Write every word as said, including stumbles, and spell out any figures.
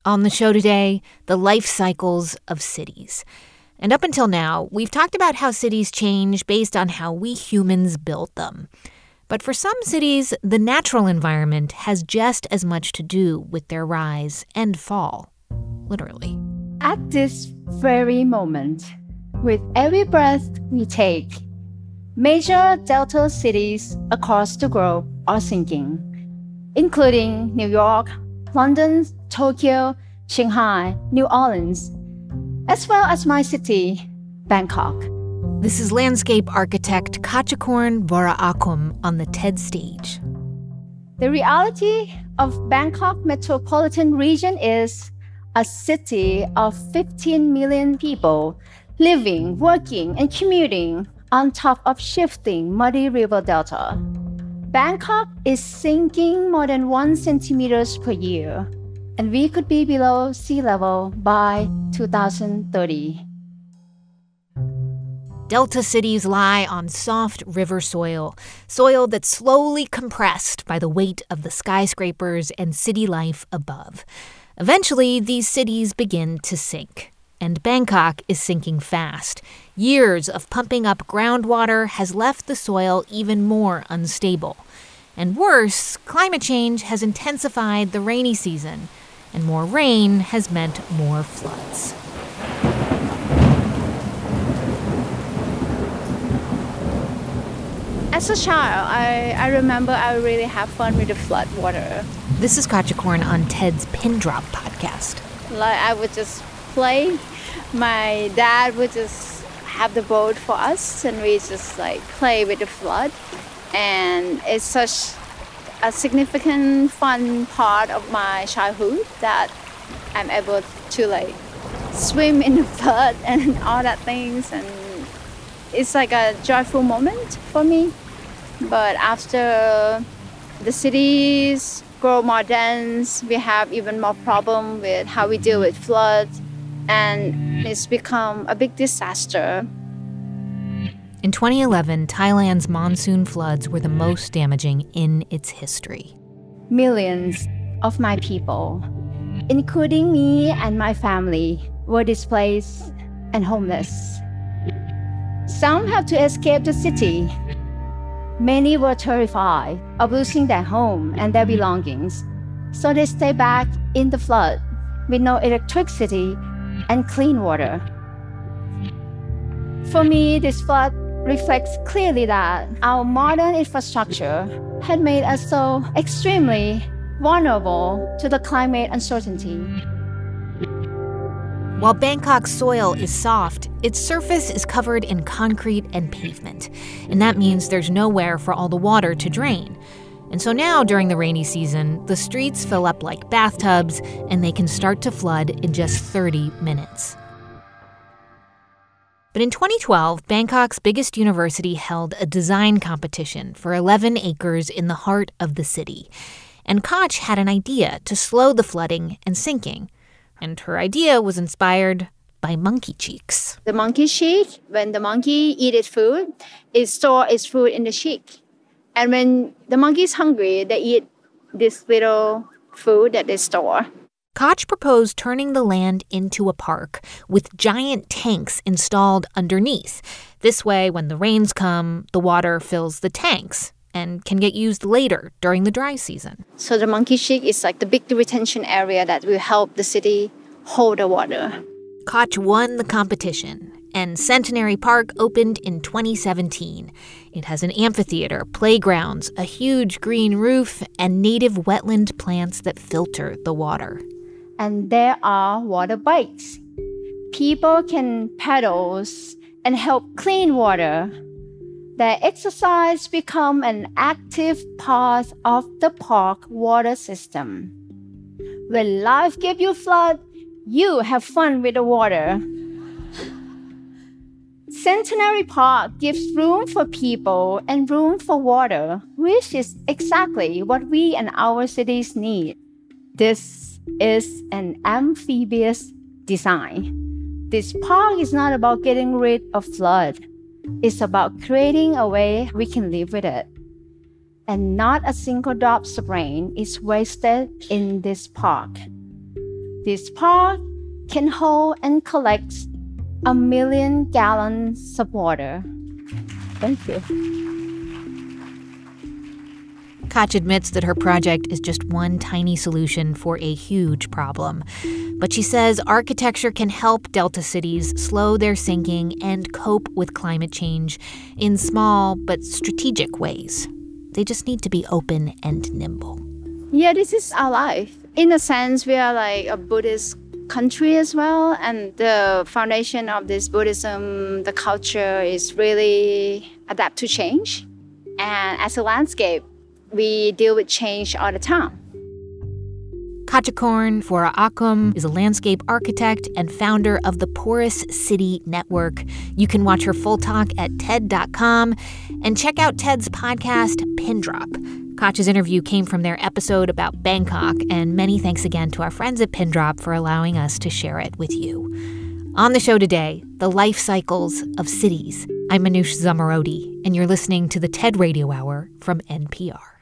On the show today, the life cycles of cities. And up until now, we've talked about how cities change based on how we humans built them. But for some cities, the natural environment has just as much to do with their rise and fall, literally. At this very moment, with every breath we take, major delta cities across the globe are sinking, including New York, London, Tokyo, Shanghai, New Orleans, as well as my city, Bangkok. This is landscape architect Khatchakorn Voraakum on the TED stage. The reality of Bangkok metropolitan region is a city of fifteen million people living, working, and commuting on top of shifting muddy river delta. Bangkok is sinking more than one centimeters per year, and we could be below sea level by two thousand thirty. Delta cities lie on soft river soil, soil that's slowly compressed by the weight of the skyscrapers and city life above. Eventually, these cities begin to sink, and Bangkok is sinking fast. Years of pumping up groundwater has left the soil even more unstable. And worse, climate change has intensified the rainy season, and more rain has meant more floods. As a child, I, I remember I really had fun with the flood water. This is Khatchakorn on TED's Pin Drop podcast. Like I would just play. My dad would just have the boat for us, and we just like play with the flood. And it's such a significant, fun part of my childhood that I'm able to like swim in the flood and all that things. And it's like a joyful moment for me. But after the cities grow more dense, we have even more problem with how we deal with floods, and it's become a big disaster. In twenty eleven, Thailand's monsoon floods were the most damaging in its history. Millions of my people, including me and my family, were displaced and homeless. Some had to escape the city. Many were terrified of losing their home and their belongings, so they stayed back in the flood with no electricity and clean water. For me, this flood reflects clearly that our modern infrastructure had made us so extremely vulnerable to the climate uncertainty. While Bangkok's soil is soft, its surface is covered in concrete and pavement, and that means there's nowhere for all the water to drain. And so now, during the rainy season, the streets fill up like bathtubs, and they can start to flood in just thirty minutes. But in twenty twelve, Bangkok's biggest university held a design competition for eleven acres in the heart of the city. And Khatch had an idea to slow the flooding and sinking. And her idea was inspired by monkey cheeks. The monkey cheek, when the monkey eats its food, it stores its food in the cheek. And when the monkey is hungry, they eat this little food that they store. Khatch proposed turning the land into a park with giant tanks installed underneath. This way, when the rains come, the water fills the tanks and can get used later during the dry season. So the monkey cheek is like the big retention area that will help the city hold the water. Khatch won the competition, and Centenary Park opened in twenty seventeen. It has an amphitheater, playgrounds, a huge green roof, and native wetland plants that filter the water. And there are water bikes. People can paddle and help clean water. Their exercise become an active part of the park water system. When life gives you flood, you have fun with the water. Centenary Park gives room for people and room for water, which is exactly what we and our cities need. This is an amphibious design. This park is not about getting rid of flood. It's about creating a way we can live with it. And not a single drop of rain is wasted in this park. This park can hold and collect a million gallons of water. Thank you. Koch admits that her project is just one tiny solution for a huge problem. But she says architecture can help Delta cities slow their sinking and cope with climate change in small but strategic ways. They just need to be open and nimble. Yeah, this is our life. In a sense, we are like a Buddhist country as well. And the foundation of this Buddhism, the culture is really adapt to change. And as a landscape, we deal with change all the time. Katchakorn Fora-Akum is a landscape architect and founder of the Porous City Network. You can watch her full talk at T E D dot com and check out TED's podcast, Pin Drop. Koch's interview came from their episode about Bangkok, and many thanks again to our friends at Pin Drop for allowing us to share it with you. On the show today, the life cycles of cities. I'm Manoush Zomorodi, and you're listening to the TED Radio Hour from N P R.